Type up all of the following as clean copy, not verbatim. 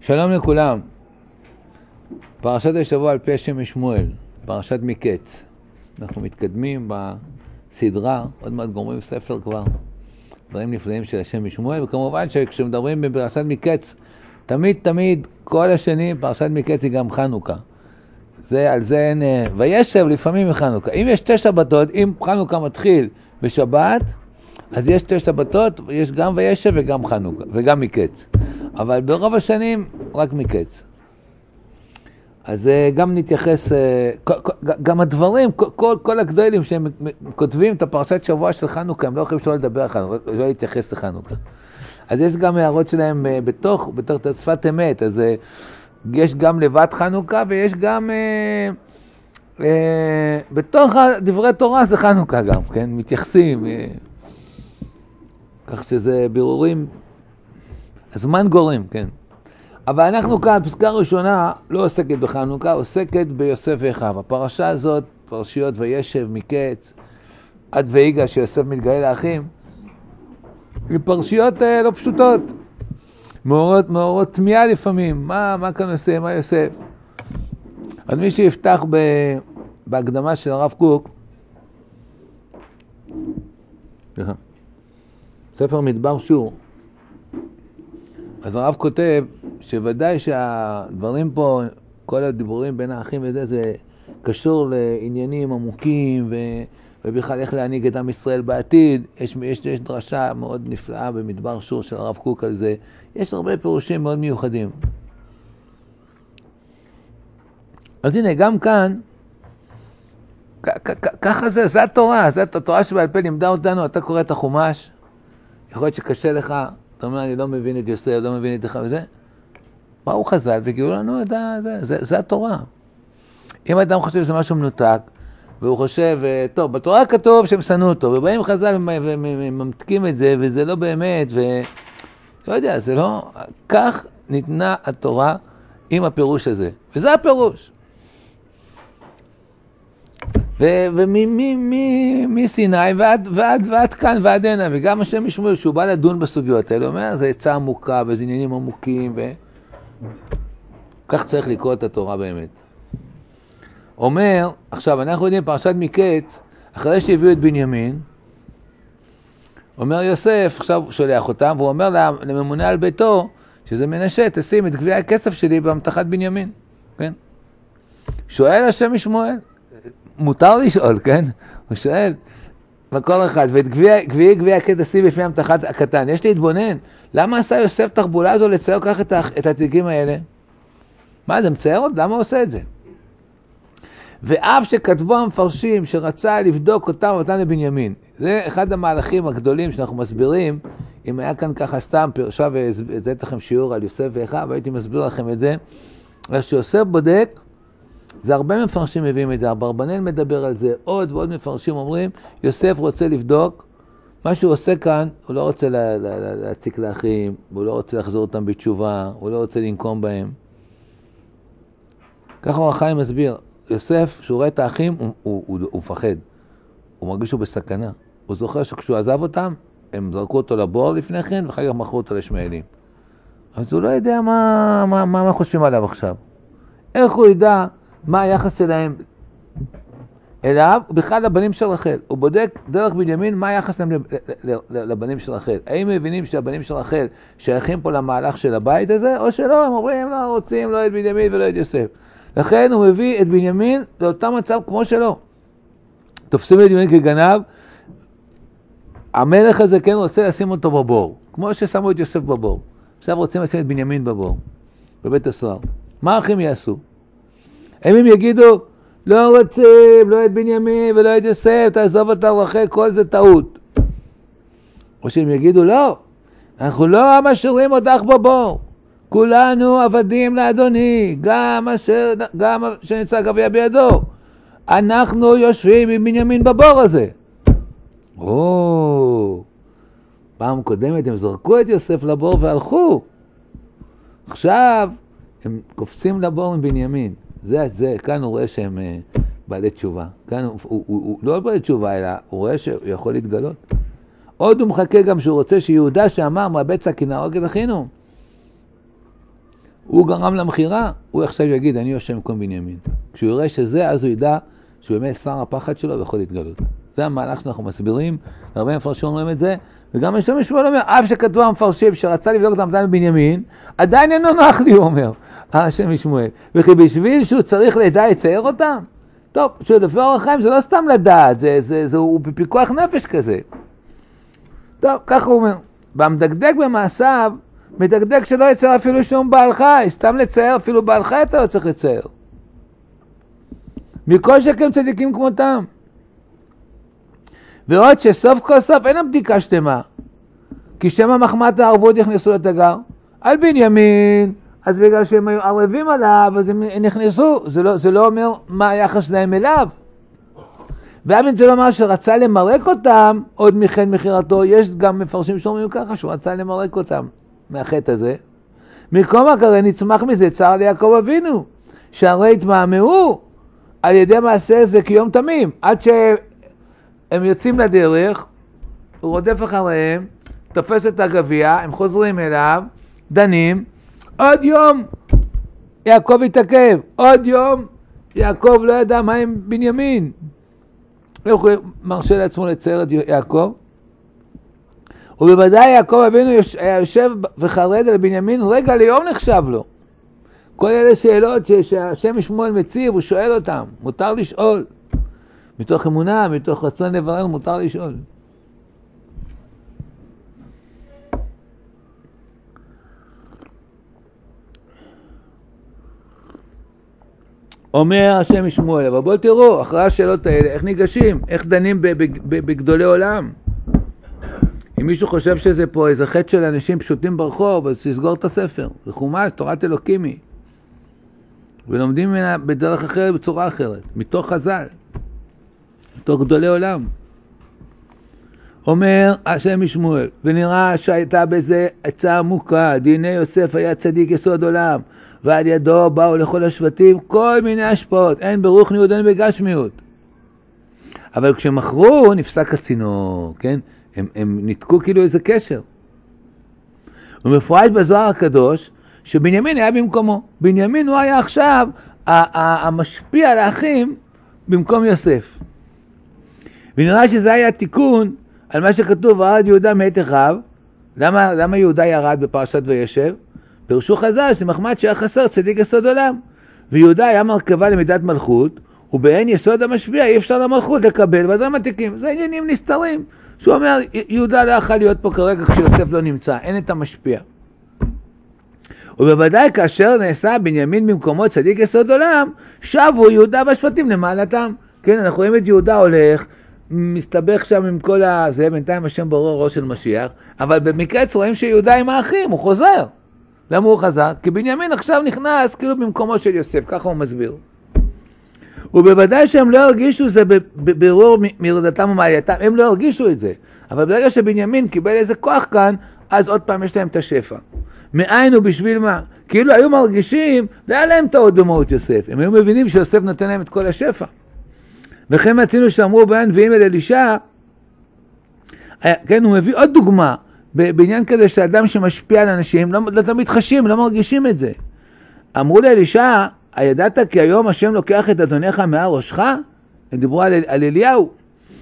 שלום לכולם. פרשת השבוע על פי השם משמואל, פרשת מקץ. אנחנו מתקדמים בסדרה, עוד מעט גומרים ספר כבר, דברים נפלאים של השם משמואל, וכמובן שכשמדברים בפרשת מקץ, תמיד כל השנים פרשת מקץ היא גם חנוכה. על זה אין, וישב לפעמים מחנוכה. אם יש 9 שבתות, אם חנוכה מתחיל בשבת, אז יש 9 שבתות, יש גם וישב וגם חנוכה, וגם מקץ. אבל ברוב השנים רק מקץ. אז גם נתייחס, גם הדברים, כל הגדולים שהם כותבים את הפרשת שבוע של חנוכה, הם לא יכולים שלא לדבר על חנוכה, לא להתייחס לחנוכה. אז יש גם הערות שלהם בתוך שפת אמת, אז יש גם לבד חנוכה ויש גם בתוך דברי תורה זה חנוכה גם, כן? מתייחסים, כך שזה בירורים, הזמן גורם, כן. אבל אנחנו כאן, פסקה ראשונה, לא עוסקת בחנוכה, עוסקת ביוסף ואחיו. הפרשה הזאת, פרשיות וישב, מקץ, עד ויגע שיוסף מתגאה לאחים, היא פרשיות לא פשוטות. מאורות תמיהה לפעמים, מה כאן עושה, מה יוסף? אז מי שיפתח בהקדמה של הרב קוק, ספר מדבר שור, אז הרב כותב שוודאי שהדברים פה, כל הדיבורים בין האחים וזה, זה קשור לעניינים עמוקים ובכלל איך להנהיג את עם ישראל בעתיד. יש דרשה מאוד נפלאה במדבר שור של הרב קוק על זה. יש הרבה פירושים מאוד מיוחדים. אז הנה, גם כאן, ככה זה התורה, זאת התורה שבעל פה לימדה אותנו. אתה קורא את החומש, יכול להיות שקשה לך, אתה אומר, אני לא מבין את יוסף, לא מבין את לך וזה. באו חז"ל והגיעו לנו את זה התורה. אם אדם חושב שזה משהו מנותק, והוא חושב, טוב, בתורה כתוב שהם שנאו אותו, ובאים חז"ל וממתקים את זה, וזה לא באמת, לא יודע, זה לא, כך ניתנה התורה עם הפירוש הזה. וזה הפירוש. ומסיני ועד כאן ועד הנה, וגם השם משמואל שהוא בא לדון בסוגיות האלה, אומר, זה עצה עמוקה, וזה עניינים עמוקים, כך צריך לקרוא את התורה באמת. אומר, עכשיו אנחנו יודעים פרשת מקץ, אחרי שהביאו את בנימין, אומר יוסף, עכשיו הוא שולח אותם, והוא אומר לממונה על ביתו, שזה מנשה, תשים את גביע הכסף שלי בהמתחת בנימין, כן? שואל השם משמואל, מותר לשאול, כן? הוא שואל, בכל אחד, ואת גביע הכסף תשים בפני המתחת הקטן, יש להתבונן, למה עשה יוסף תחבולה הזו לצייר כך את הציגים האלה? מה, זה מצייר עוד? למה הוא עושה את זה? ואף שכתבו המפרשים שרצה לבדוק אותם לבנימין. זה אחד המהלכים הגדולים שאנחנו מסבירים. אם היה כאן ככה סתם פרשה והזדית לכם שיעור על יוסף ואחיו, הייתי מסביר לכם את זה. איך שיוסף בודק, זה הרבה מפרשים מביאים את זה. אברבנאל מדבר על זה, עוד ועוד מפרשים אומרים, יוסף רוצה לבדוק, מה שהוא עושה כאן, הוא לא רוצה להציק לאחים, הוא לא רוצה לחזור אותם בתשובה, הוא לא רוצה לנקום בהם. ככה אור החיים מסביר, יוסף, כשהוא רואה את האחים, הוא מפחד. הוא מרגיש שהוא בסכנה. הוא זוכר שכשהוא עזב אותם, הם זרקו אותו לבור לפני כן, ואחר כך מכרו אותו לשמעאלים. אז הוא לא יודע מה חושבים עליו עכשיו. איך הוא ידע מה היחס שלהם אליו, בכלל לבנים של רחל. הוא בודק דרך בנימין מה היחס להם לבנים של רחל. האם מבינים שהבנים של רחל שייכים פה למהלך של הבית הזה, או שלא, הם אומרים, הם לא רוצים לא את בנימין ולא את יוסף. לכן הוא מביא את בנימין לאותה מצב כמו שלו. תופסים את בנימין כגנב, המלך הזה כן רוצה לשים אותו בבור, כמו ששמו את יוסף בבור. עכשיו רוצים לשים את בנימין בבור, בבית הסוהר. מה האחים יעשו? הם יגידו, לא רוצים, לא את בנימין ולא את יוסף, תעזוב אותה רחל, כל זה טעות. או שהם יגידו, לא, אנחנו לא משאירים אותך בבור. כולנו עבדים לאדוני, גם שנמצא גביע בידו. אנחנו יושבים עם בנימין בבור הזה. פעם קודמת הם זרקו את יוסף לבור והלכו. עכשיו הם קופצים לבור עם בנימין. כאן הוא רואה שהם בעלי תשובה. כאן הוא לא בעלי תשובה, אלא הוא רואה שהוא יכול להתגלות. עוד הוא מחכה גם שהוא רוצה שיהודה שאמר, מהבצע כי נהרוג את אחינו. הוא גרם למחירה, הוא עכשיו יגיד, אני יושב במקום בנימין. כשהוא יראה שזה, אז הוא ידע שהוא באמת שר הפחד שלו ויכול להתגלות. זה המהלך שאנחנו מסבירים, הרבה מפרשים אומרים את זה, וגם השם ישמעאל אומר, אף שכתבו המפרשים שרצה לבדוק את המתן בבנימין, עדיין אינו נוח לי, הוא אומר, השם ישמעאל. וכי בשביל שהוא צריך לדעת לצייר אותם, טוב, שלפי אורח חיים זה לא סתם לדעת, הוא בפיקוח נפש כזה. טוב, ככה הוא אומר, במדקדק במעשיו, מדקדק שלא יצייר אפילו שום בעל חי, סתם לצייר אפילו בעל חי אתה לא צריך לצייר. מכל שכם צדיקים כמותם. ועוד שסוף כל סוף אין הבדיקה שלמה, כי שם המחמת הערבות יכנסו לתגר, על בנימין, אז בגלל שהם היו ערבים עליו, אז הם נכנסו, זה לא אומר מה היחס שלהם אליו. ואבן זה לומר שרצה למרק אותם, עוד מחן מחירתו, יש גם מפרשים שאומרים ככה, שהוא רצה למרק אותם מהחטא הזה. מקום הקרא נצמח מזה צער ליעקב אבינו, שהרי התמהמהו על ידי מעשה זה כיום תמים, עד שהם יוצאים לדרך, הוא רודף אחריהם, תופס את הגביע, הם חוזרים אליו, דנים, עוד יום יעקב התעכב, עוד יום יעקב לא ידע מה עם בנימין. איך הוא מרשה לעצמו לצייר את יעקב? ובוודאי יעקב אבינו היה יושב וחרד על בנימין, רגע ליום נחשב לו. כל אלה שאלות שהשם ישמעאל מציב, הוא שואל אותם, מותר לשאול. מתוך אמונה, מתוך רצון לברר, מותר לשאול. אומר השם ישמעאל, אבל בואו תראו, אחרי השאלות האלה, איך ניגשים, איך דנים בגדולי עולם. אם מישהו חושב שזה פה איזה חטא של אנשים פשוטים ברחוב, אז תסגור את הספר. זה חומש, תורת אלוקים היא. ולומדים ממנה בדרך אחרת, בצורה אחרת, מתוך חז"ל, מתוך גדולי עולם. אומר השם ישמעאל, ונראה שהייתה בזה עצה עמוקה, דיני יוסף היה צדיק יסוד עולם, ועל ידו באו לכל השבטים כל מיני השפעות, אין ברוחניות, אין בגשמיות. אבל כשמכרו נפסק הצינור, כן? הם ניתקו כאילו איזה קשר. ומפורש בזוהר הקדוש, שבנימין היה במקומו. בנימין הוא היה עכשיו המשפיע על האחים במקום יוסף. ונראה שזה היה תיקון על מה שכתוב, וירד יהודה מאת אחיו. למה יהודה ירד בפרשת וישב? פירשו חז"ל שמחמת שהיה חסר צדיק יסוד עולם. ויהודה היה מרכבה למידת מלכות, ובאין יסוד המשפיע אי אפשר למלכות לקבל, ואז הם מתיקים. זה עניינים נסתרים. שהוא אומר, יהודה לא יכול להיות פה כרגע כשיוסף לא נמצא, אין את המשפיע. ובוודאי כאשר נעשה בנימין במקומו צדיק יסוד עולם, שבו יהודה והשבטים למעלתם. כן, אנחנו רואים את יהודה הולך, מסתבך שם עם כל הזה, בינתיים השם ברור ראש של משיח, אבל במקץ רואים שיהודה עם האחים, הוא חוזר. למה הוא חזר? כי בנימין עכשיו נכנס כאילו במקומו של יוסף, ככה הוא מסביר. ובוודאי שהם לא הרגישו זה ברור מרדתם ומעלייתם, הם לא הרגישו את זה. אבל ברגע שבנימין קיבל איזה כוח כאן, אז עוד פעם יש להם את השפע. מאין ובשביל מה? כאילו היו מרגישים, לא היה להם טעות במהות יוסף. הם היו מבינים שיוסף נותן להם את כל השפע. וכן מצינו שאמרו בנביאים אל אלישע, כן, הוא מביא עוד דוגמה, בעניין כזה שאדם שמשפיע על אנשים, לא תמיד חשים, לא מרגישים את זה. אמרו לאלישע, הידעת כי היום השם לוקח את אדונך מעל ראשך? הם דיברו על אליהו.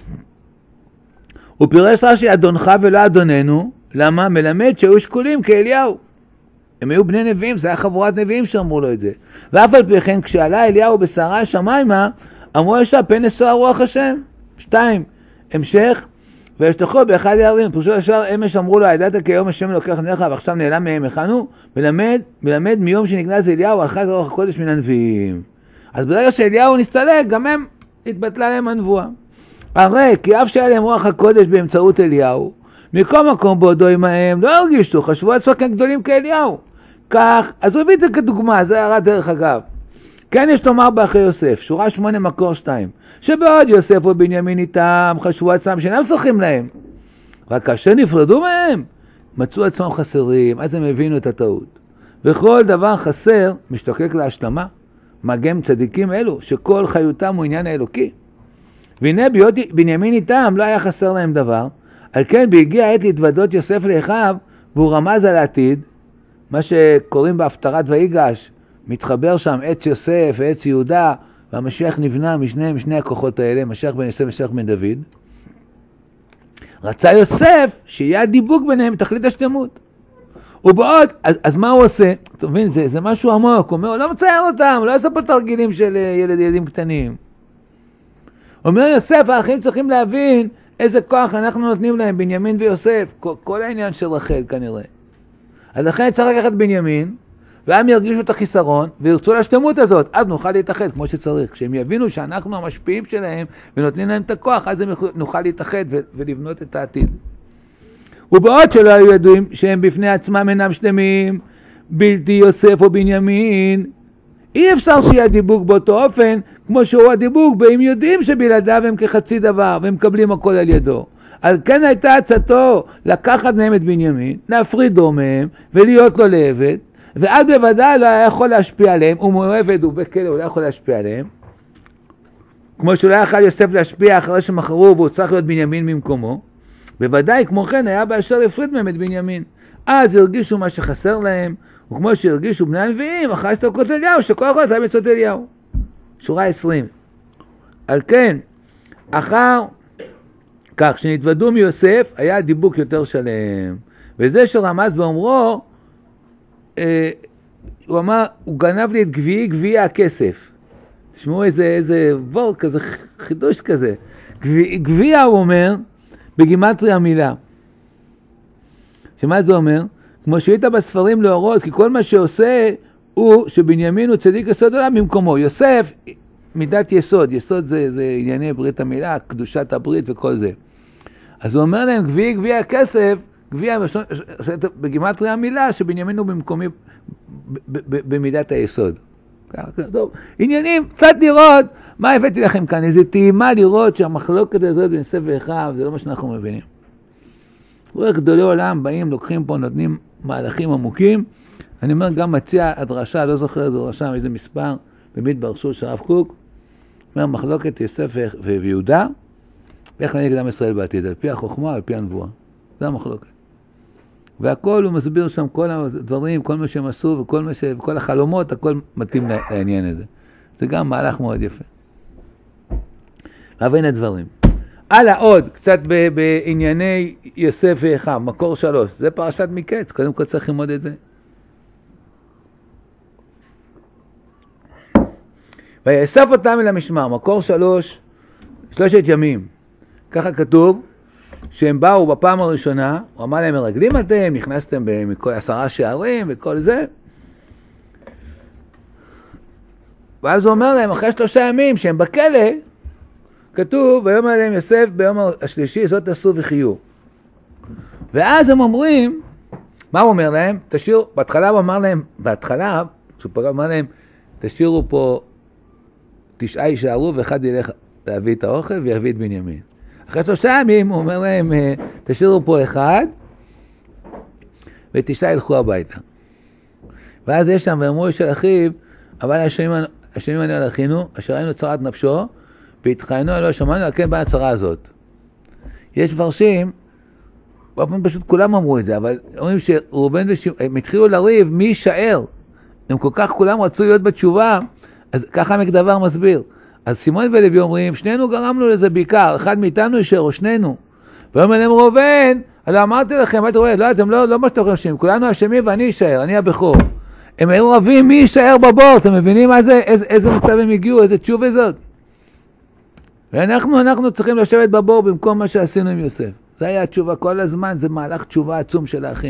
הוא פירש רש"י אדונך ולא אדוננו, למה? מלמד שהיו שקולים כאליהו. הם היו בני נביאים, זה היה חבורת נביאים שאמרו לו את זה. ואף על פי כן, כשעלה אליהו בסערה השמיימה, אמרו ישר פן נשוא רוח השם. 2. המשך, וישתחו באחד הירדים, פרשו ישר אמש אמרו לו, הידעת כי היום השם לוקח נך ועכשיו נעלם מהם הכנו, מלמד מיום שנגנז אליהו הלכה את רוח הקודש מן הנביאים. אז ברגע שאליהו נסתלק, גם הם התבטלה להם הנבואה. הרי כי אף שהיה להם רוח הקודש באמצעות אליהו, מכל מקום בעודו עמהם לא הרגישו, חשבו עצמם גדולים כאליהו. כך, אז הוא הביא את זה כדוגמה, זה הערה דרך אגב. כן יש לומר באחרי יוסף, שורה 8 מקור 2, שבעוד יוסף ובנימין איתם חשבו עצמם שאינם צריכים להם. רק כאשר נפרדו מהם, מצאו עצמם חסרים, אז הם הבינו את הטעות. וכל דבר חסר משתוקק להשלמה, מגם צדיקים אלו, שכל חיותם הוא עניין האלוקי. והנה בהיות בנימין איתם לא היה חסר להם דבר, על כן בהגיע העת להתוודות יוסף לאחיו, והוא רמז על העתיד, מה שקוראים בהפטרת ויגש, מתחבר שם עץ יוסף ועץ יהודה, והמשיח נבנה משני הכוחות האלה, משיח בן יוסף ומשיח בן דוד. רצה יוסף שיהיה הדיבוק ביניהם בתכלית השלמות. ובעוד, אז מה הוא עושה? אתה מבין, זה משהו עמוק, הוא אומר, הוא לא מצייר אותם, הוא לא עושה פה תרגילים של ילדים קטנים. אומר יוסף, האחים צריכים להבין איזה כוח אנחנו נותנים להם, בנימין ויוסף, כל העניין של רחל כנראה. אז לכן צריך לקחת בנימין, והם ירגישו את החיסרון, וירצו להשתמות הזאת, אז נוכל להתאחד כמו שצריך. כשהם יבינו שאנחנו המשפיעים שלהם, ונותנים להם את הכוח, אז הם נוכל להתאחד ולבנות את העתיד. ובעוד שלא היו ידועים שהם בפני עצמם אינם שלמים, בלתי יוסף או בנימין, אי אפשר שיהיה דיבוק באותו אופן, כמו שהוא הדיבוק, והם יודעים שבלעדיו הם כחצי דבר, והם מקבלים הכל על ידו. על כן הייתה הצעתו לקחת מהם את בנימין, להפרידו מהם, ולהיות לו לעבד, ואז בוודאי לא היה יכול להשפיע עליהם, הוא מעבד, הוא בכלא, הוא לא יכול להשפיע עליהם, כמו שהוא לא יכול יוסף להשפיע אחרי שמחרו, והוא צריך להיות בנימין ממקומו, בוודאי כמו כן היה באשר להפריד מהם את בנימין. אז הרגישו מה שחסר להם, וכמו שהרגישו בני הנביאים, אחרי שתוקות אליהו, שכל הכל היה מצוות אליהו. שורה 20. על כן, אחר כך שנתוודו מיוסף, היה דיבוק יותר שלם. וזה שרמז באומרו, הוא אמר, הוא גנב לי את גביעי הכסף. תשמעו איזה בור כזה, חידוש כזה. גביע הוא אומר, בגימטריה המילה. שמה זה אומר? כמו שהיית בספרים להורות, כי כל מה שעושה הוא שבנימין הוא צדיק יסוד עולם במקומו. יוסף, מידת יסוד, יסוד זה ענייני ברית המילה, קדושת הברית וכל זה. אז הוא אומר להם, גביע הכסף, גביע בגימטריה המילה, שבנימין הוא במקומי במידת היסוד. טוב, עניינים, קצת לראות, מה הבאתי לכם כאן? איזו טעימה לראות שהמחלוקת הזאת בין יוסף ואחיו, זה לא מה שאנחנו מבינים. רואה גדולי עולם באים, לוקחים פה, נותנים מהלכים עמוקים. אני אומר, גם מציע הדרשה, לא זוכר איזה דרשה, איזה מספר, במדבר שו"ר של הרב קוק, אומר, מחלוקת יוסף ויהודה, ואיך לנהיג עם ישראל בעתיד, על פי החוכמה, על פי הנבואה. זה המחלוקת. והכל הוא מסביר שם כל הדברים, כל מה שהם עשו, וכל החלומות, הכל מתאים לעניין הזה. זה גם מהלך מאוד יפה. אבל הנה הדברים. הלאה עוד, קצת בענייני יוסף ואחיו, מקור 3. זה פרשת מקץ, קודם כל צריך ללמוד את זה. ויאסף אותם אל המשמר, מקור 3, 3 ימים. ככה כתוב, שהם באו בפעם הראשונה, הוא אמר להם, מרגלים אתם, נכנסתם מכל 10 שערים וכל זה. ואז הוא אומר להם, אחרי 3 ימים שהם בכלא, כתוב, ויאמר להם יוסף ביום השלישי, זאת עשו וחיו. ואז הם אומרים, מה הוא אומר להם? בהתחלה הוא אמר להם, הוא אמר להם, תשאירו פה 9 יישארו, ואחד ילך להביא את האוכל ויביא את בנימין. אחרי 3 ימים הוא אומר להם, תשאירו פה 1, ו9 ילכו הביתה. ואז יש שם, ואמרו של אחיו, אבל השמים ענו על אחינו, אשר היינו צרת נפשו, והתחיינו עלו, שמענו על כן באה הצרה הזאת. יש מפרשים, פשוט כולם אמרו את זה, אבל אומרים שרובן הם התחילו לריב, מי יישאר? הם כל כך כולם רצו להיות בתשובה, אז ככה מקדבר מסביר. אז שמעון ולוי אומרים, שנינו גרמנו לזה בעיקר, אחד מאיתנו יישאר, או שנינו. ואומרים להם ראובן, לא אמרתי לכם, אתה רואה, לא, אתם לא מה שאתם חושבים, כולנו אשמים ואני יישאר, אני הבכור. הם היו רבים מי יישאר בבור, אתם מבינים מה זה? איזה מצב הם הגיעו, איזה תשובה זאת? ואנחנו צריכים לשבת בבור במקום מה שעשינו עם יוסף. זה היה התשובה כל הזמן, זה מהלך תשובה עצום של האחים.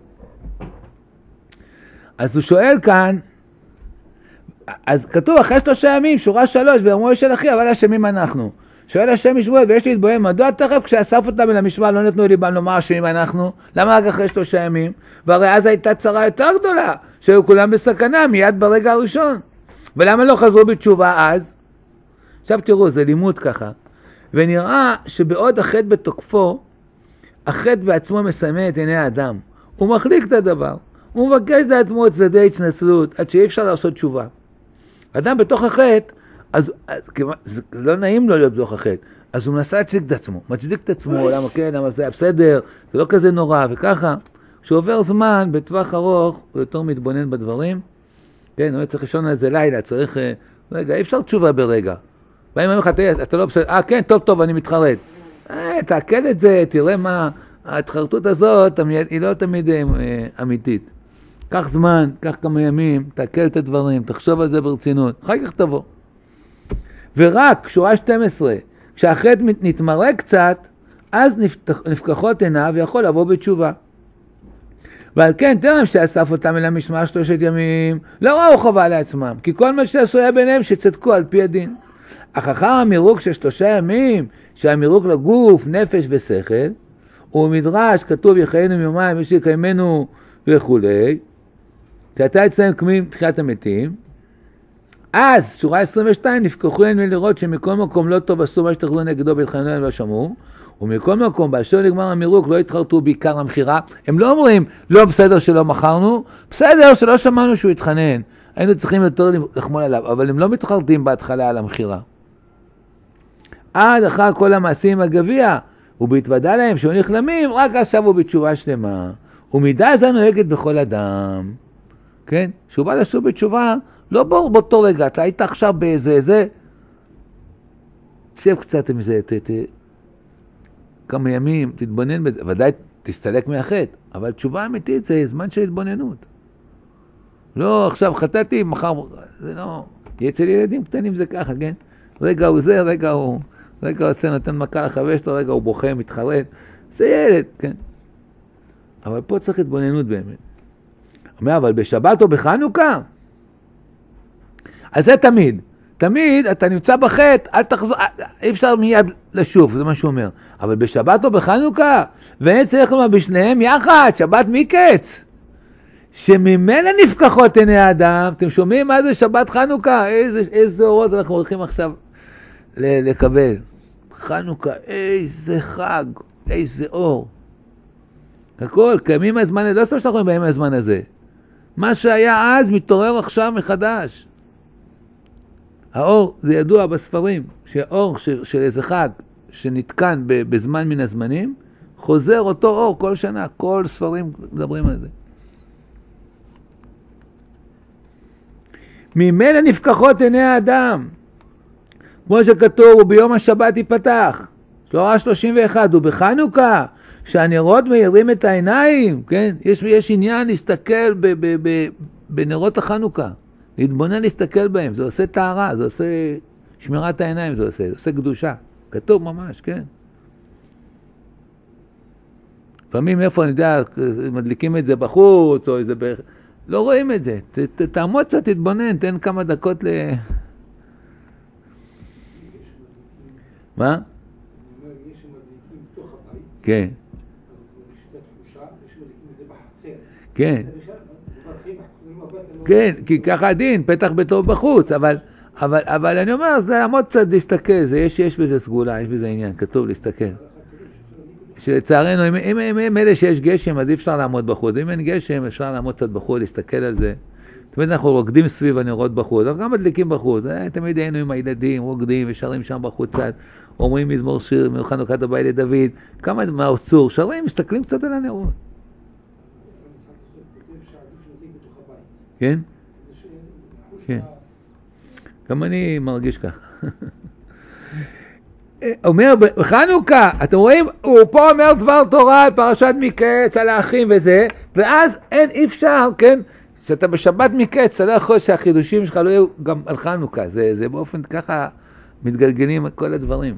אז הוא שואל כאן, אז כתוב אחרי 3 ימים, שורה 3, ואמרו של אחי, אבל אשמים אנחנו. שואל השם משמואל, ויש לי להתבוהם, מדוע תכף כשאסף אותם אל המשמר לא נתנו לי לומר אשמים אנחנו? למה רק אחרי 3 ימים? והרי אז הייתה צרה יותר גדולה, שהיו כולם בסכנה מיד ברגע הראשון. ולמה לא חזרו בתשובה אז? עכשיו תראו, זה לימוד ככה. ונראה שבעוד החטא בתוקפו, החטא בעצמו מסמא את עיני האדם. הוא מחליק את הדבר. הוא מבקש לעצמו את צדדי התנצלות, עד שאי אפשר לעשות תשובה. אדם בתוך החטא, אז זה לא נעים לו להיות בתוך החטא. אז הוא מנסה להצדיק את עצמו. מצדיק את עצמו, למה כן, למה זה היה בסדר, זה לא כזה נורא, וככה. שעובר זמן, בטווח ארוך, הוא יותר מתבונן בדברים. כן, הוא צריך לישון על זה לילה, צריך... רגע, אי אפשר תשובה ברגע. באים לך, אתה לא בסדר, כן, טוב, אני מתחרט. תעכל את זה, תראה מה... ההתחרטות הזאת, היא לא תמיד אמיתית. קח זמן, קח כמה ימים, תעכל את הדברים, תחשוב על זה ברצינות, אחר כך תבוא. ורק, שורה 12, כשהחטא נתמרק קצת, אז נפקחות עיניו ויכול לבוא בתשובה. ועל כן, תרם שאסף אותם אל המשמר 3 ימים, לא ראו חובה לעצמם, כי כל מה שעשו היה ביניהם שצדקו על פי הדין. אך אחר המירוק של 3 ימים, שהמירוק לגוף, נפש ושכל, ומדרש כתוב יחיינו מיומיים, יש יקיימנו וכולי, כשאתה אצלם קמים תחיית המתים, אז, שורה 22, נפקחו עיניהם לראות שמכל מקום לא טוב עשו מה שתחזו נגדו בהתחננו לא שמעו, ומכל מקום, באשר נגמר המירוק, לא התחרטו בעיקר המחירה. הם לא אומרים, לא בסדר שלא מכרנו, בסדר שלא שמענו שהוא התחנן. היינו צריכים יותר לחמול עליו, אבל הם לא מתחרטים בהתחלה על המחירה. עד אחר כל המעשים הגביע, ובהתוודע להם שהיו נכלמים, רק עשבו בתשובה שלמה. ומידה זו נוהגת בכל אדם. כן? שהוא בא לשוב בתשובה, לא באותו רגע, אתה היית עכשיו באיזה, שב קצת עם זה, כמה ימים, תתבונן בזה, ודאי תסתלק מהחטא, אבל תשובה אמיתית זה זמן של התבוננות. לא, עכשיו חטאתי, מחר, זה לא, אצל ילדים קטנים זה ככה, כן? רגע הוא זה, רגע הוא עושה, נותן מכה לחבר שלו, רגע הוא בוכה, מתחרט, זה ילד, כן? אבל פה צריך התבוננות באמת. אומר, אבל בשבת או בחנוכה? אז זה תמיד אתה נמצא בחטא, אל תחזור, אי אפשר מיד לשוב, זה מה שהוא אומר. אבל בשבת או בחנוכה, ואין צריך לומר בשניהם יחד, שבת מקץ, שממנה נפקחות עיני האדם. אתם שומעים מה זה שבת חנוכה? איזה אורות אנחנו הולכים עכשיו לקבל. חנוכה, איזה חג, איזה אור. הכל, קיימים הזמן הזה, לא סתם שאנחנו באים מהזמן הזה. מה שהיה אז מתעורר עכשיו מחדש. האור, זה ידוע בספרים, שהאור של איזה חג שנתקן בזמן מן הזמנים, חוזר אותו אור כל שנה, כל ספרים מדברים על זה. ממילא נפקחות עיני האדם, כמו שכתוב, וביום השבת ייפתח, שורה 31, ובחנוכה, שהנרות מאירים את העיניים, כן? יש עניין להסתכל בנרות החנוכה, להתבונן להסתכל בהם, זה עושה טהרה, זה עושה שמירת העיניים, זה עושה קדושה, כתוב ממש, כן? לפעמים איפה אני יודע, מדליקים את זה בחוץ, או איזה לא רואים את זה, תעמוד קצת, תתבונן, תן כמה דקות מה? יש שמדליקים בתוך הבית. כן. אז יש את התחושה, יש שמדליקים את זה בחצר. כן. כן, כי ככה הדין, פתח ביתו בחוץ, אבל אני אומר, זה לעמוד קצת להסתכל, יש בזה סגולה, יש בזה עניין, כתוב להסתכל. שלצערנו, אם אלה שיש גשם, אז אי אפשר לעמוד בחוץ. אם אין גשם, אפשר לעמוד קצת בחוץ, להסתכל על זה. תמיד אנחנו רוקדים סביב הנרות בחוץ, אנחנו גם מדליקים בחוץ. תמיד היינו עם הילדים, רוקדים ושרים שם בחוץ קצת, אומרים מזמור שיר, חנוכת הבית לדוד, כמה מהאוצור, שרים, מסתכלים קצת על הנרות. כן? כן. גם אני מרגיש ככה. אומר בחנוכה, אתם רואים, הוא פה אומר דבר תורה, פרשת מקץ, על האחים וזה, ואז אי אפשר, כן? שאתה בשבת מקץ, אתה לא יכול שהחידושים שלך לא יהיו גם על חנוכה, זה באופן ככה מתגלגלים כל הדברים.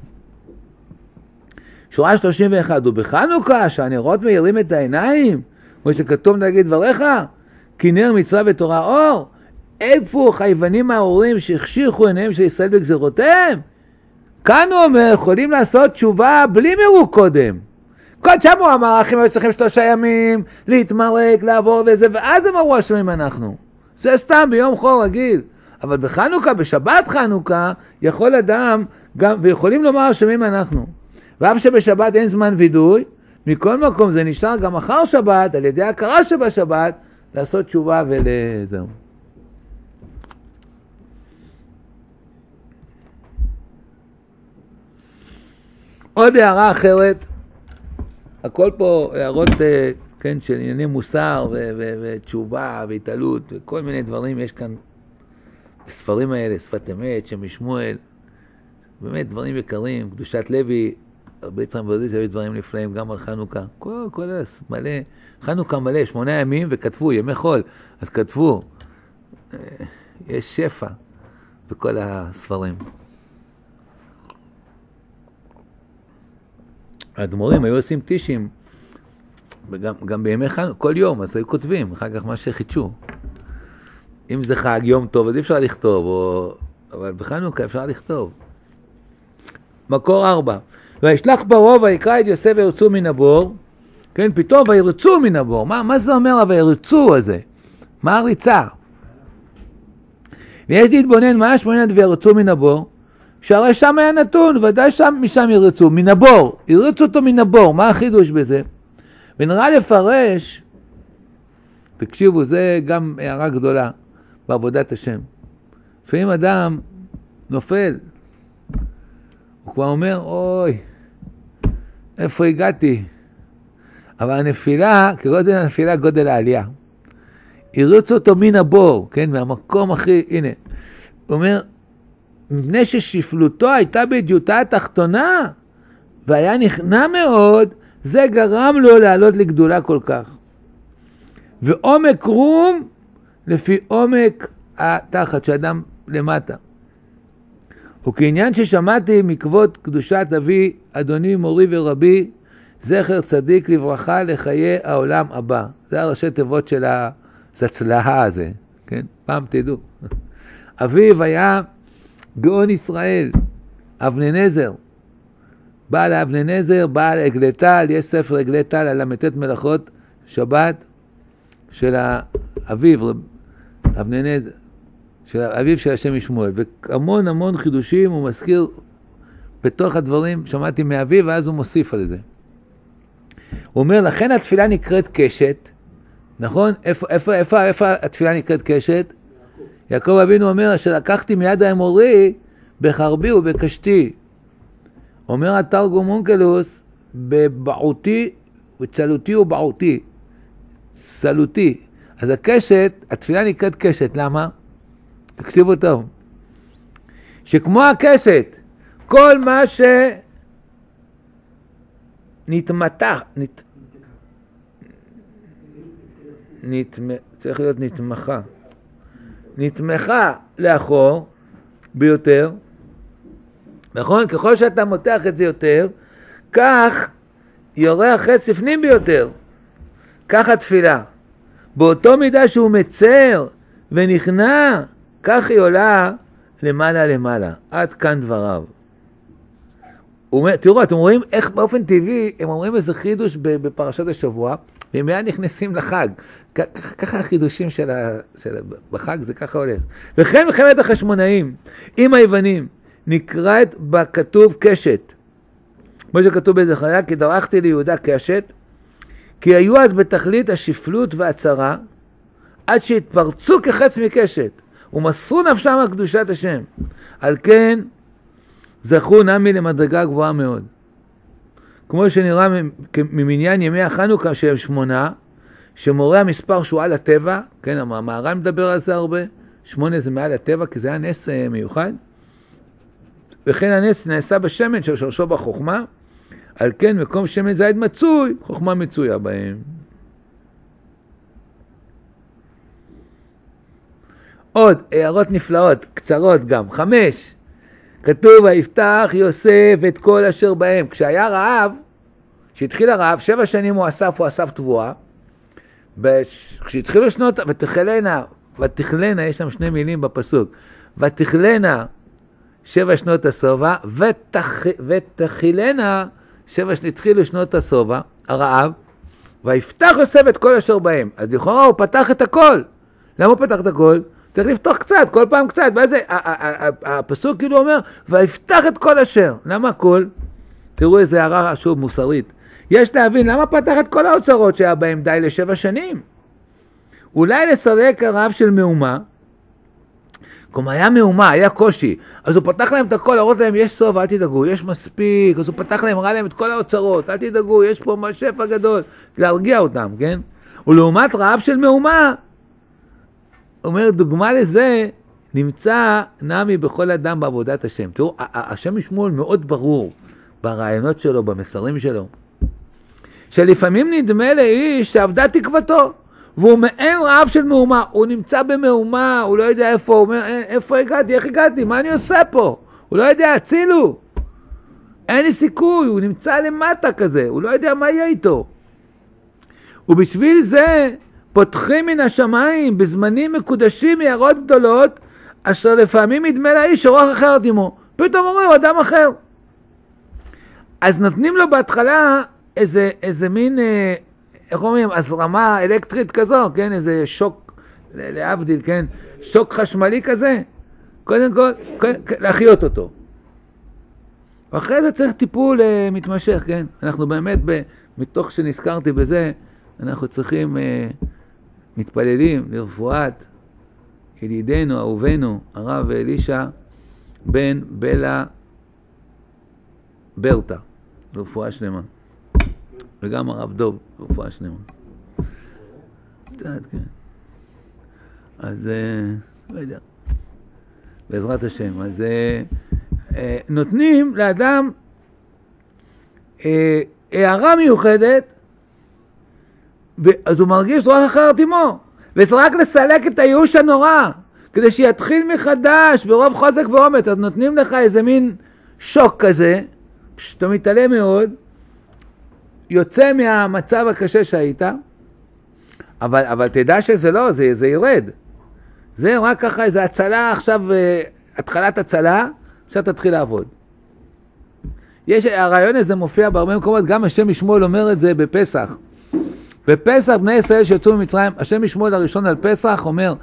שורה 31, ובחנוכה, שהנרות מאירים את העיניים, כמו שכתוב נגיד דבריך, כי נר מצווה ותורה אור, איפה היוונים האורים שהחשיכו עיניהם של ישראל בגזרותיהם? כאן הוא אומר, יכולים לעשות תשובה בלי מירוק קודם. כל שם הוא אמר, אחים היו צריכים 3 ימים, להתמרק, לעבור וזה, ואז הם אמרו אשמים אנחנו. זה סתם ביום חול רגיל. אבל בחנוכה, בשבת חנוכה, יכול אדם, גם, ויכולים לומר אשמים אנחנו. ואף שבשבת אין זמן וידוי, מכל מקום זה נשאר גם אחר שבת, על ידי הכרה שבשבת, לעשות תשובה ולזהו. עוד הערה אחרת, הכל פה הערות כן, של ענייני מוסר ותשובה והתעלות וכל מיני דברים יש כאן בספרים האלה, שפת אמת, שם משמואל, באמת דברים יקרים, קדושת לוי, הרבה יצרם ועודית, היו דברים נפלאים, גם על חנוכה, כל מלא, חנוכה מלא, 8 ימים וכתבו, ימי חול, אז כתבו, יש שפע בכל הספרים. האדמו"רים היו עושים טישים, גם בימי חנוכה, כל יום, אז היו כותבים, אחר כך מה שחידשו. אם זה חג, יום טוב, אז אי אפשר לכתוב, אבל בחנוכה אפשר לכתוב. מקור 4. וישלח פרעה ויקרא את יוסף וירצו מן הבור, כן, פתאום וירצו מן הבור. מה זה אומר וירצו הזה? מה הריצה? ויש להתבונן מה השמונת וירצו מן הבור, שהרי שם היה נתון, ודאי משם ירצו, מן הבור, ירצו אותו מן הבור, מה החידוש בזה? ונראה לפרש, תקשיבו, זה גם הערה גדולה בעבודת השם. לפעמים אדם נופל, הוא כבר אומר, אוי, איפה הגעתי? אבל הנפילה, כגודל הנפילה, גודל העלייה. ירצו אותו מן הבור, כן, מהמקום הכי, הנה, הוא אומר, מפני ששפלותו הייתה בדיוטה התחתונה, והיה נכנע מאוד, זה גרם לו לעלות לגדולה כל כך. ועומק רום, לפי עומק התחת, שאדם למטה. וכעניין ששמעתי מכבוד קדושת אבי, אדוני מורי ורבי, זכר צדיק לברכה לחיי העולם הבא. זה הראשי תיבות של הזצלהה הזה, כן? פעם תדעו. אביו היה גאון ישראל, אבננזר. בעל אבננזר, בעל עגלי טל, יש ספר עגלי טל על למתת מלאכות שבת של אביו, אבננזר, של אביו של השם משמואל. והמון המון חידושים הוא מזכיר בתוך הדברים, שמעתי מאביו, ואז הוא מוסיף על זה. הוא אומר, לכן התפילה נקראת קשת, נכון? איפה התפילה נקראת קשת? יעקב אבינו אומר, שלקחתי מיד האמורי בחרבי ובקשתי. אומר התרגום אונקלוס, בבעותי וצלותי ובעותי. צלותי. אז הקשת, התפילה נקראת קשת, למה? תקשיבו טוב. שכמו הקשת, כל מה שנתמתח, צריך להיות נתמכה. נתמכה לאחור ביותר, נכון? ככל שאתה מותח את זה יותר, כך יורה החץ לפנים ביותר. כך התפילה. באותו מידה שהוא מצר ונכנע, כך היא עולה למעלה למעלה. עד כאן דבריו. תראו, אתם רואים איך באופן טבעי, הם אומרים איזה חידוש בפרשת השבוע, והם מיד נכנסים לחג. ככה החידושים בחג זה ככה הולך. וכן מלחמת החשמונאים עם היוונים נקראת בכתוב קשת. כמו שכתוב בזכריה, כי דרכתי ליהודה קשת, כי היו אז בתכלית השפלות והצרה, עד שהתפרצו כחץ מקשת, ומסרו נפשם על קדושת השם. על כן זכו נמי למדרגה גבוהה מאוד. כמו שנראה ממניין ימי החנוכה שהם 8, שמורה המספר שהוא על הטבע, כן, המהר"ל מדבר על זה הרבה, 8 זה מעל הטבע, כי זה היה נס מיוחד, וכן הנס נעשה בשמן של שורשו בחוכמה, על כן מקום שמן זית מצוי, חוכמה מצויה בהם. עוד הערות נפלאות, קצרות גם. 5, כתוב, ויפתח יוסף את כל אשר בהם. כשהיה רעב, כשהתחיל הרעב, 7 שנים הוא אסף תבואה, כשהתחילו שנות, ותכלנה, יש שם 2 מילים בפסוק, ותכלנה 7 שנות השובע, ותחילנה 7 התחילו שנות השובע, הרעב, ויפתח יוסף את כל אשר בהם. אז לכאורה הוא פתח את הכל. למה הוא פתח את הכל? צריך לפתוח קצת, כל פעם קצת, ואז הפסוק כאילו אומר, ויפתח את כל אשר. למה הכל? תראו איזה הערה שוב מוסרית. יש להבין למה פתח את כל האוצרות שהיה בהם די ל7 שנים. אולי לסלק הרעב של מהומה, כלומר, היה מהומה, היה קושי. אז הוא פתח להם את הכל, להראות להם, יש סוף, אל תדאגו, יש מספיק. אז הוא פתח להם, ראה להם את כל האוצרות, אל תדאגו, יש פה שפע גדול. להרגיע אותם, כן? ולעומת רעב של מהומה, אומר, דוגמה לזה, נמצא נמי בכל אדם בעבודת השם. תראו, השם משמואל מאוד ברור ברעיונות שלו, במסרים שלו. שלפעמים נדמה לאיש שעבדה תקוותו, והוא מעין רעב של מהומה, הוא נמצא במהומה, הוא לא יודע איפה, הוא אומר, איפה הגעתי, איך הגעתי, מה אני עושה פה? הוא לא יודע, הצילו. אין לי סיכוי, הוא נמצא למטה כזה, הוא לא יודע מה יהיה איתו. ובשביל זה פותחים מן השמיים בזמנים מקודשים מערות גדולות, אשר לפעמים נדמה לאיש שרוח אחרת עמו. פתאום אומרים, הוא אדם אחר. אז נותנים לו בהתחלה איזה מין, איך אומרים, הזרמה אלקטרית כזו, כן, איזה שוק, להבדיל, כן, שוק חשמלי כזה. קודם כל, להחיות אותו. ואחרי זה צריך טיפול מתמשך, כן? אנחנו באמת, מתוך שנזכרתי בזה, אנחנו צריכים, מתפללים לרפואת ידידנו, אהובנו, הרב אלישע בן בלה ברטה, לרפואה שלמה. וגם הרב דוב, לרפואה שלמה. קצת, כן. אז, לא יודע, בעזרת השם. אז נותנים לאדם הערה מיוחדת, אז הוא מרגיש רוח אחרת עמו. וזה רק לסלק את הייאוש הנורא, כדי שיתחיל מחדש ברוב חוזק ואומץ. אז נותנים לך איזה מין שוק כזה, שאתה מתעלה מאוד, יוצא מהמצב הקשה שהיית, אבל תדע שזה לא, זה ירד. זה רק ככה איזו הצלה עכשיו, התחלת הצלה, עכשיו תתחיל לעבוד. הרעיון הזה מופיע בהרבה מקומות, גם השם משמואל אומר את זה בפסח. בפסח בני ישראל שיצאו ממצרים, השם משמואל הראשון על פסח אומר,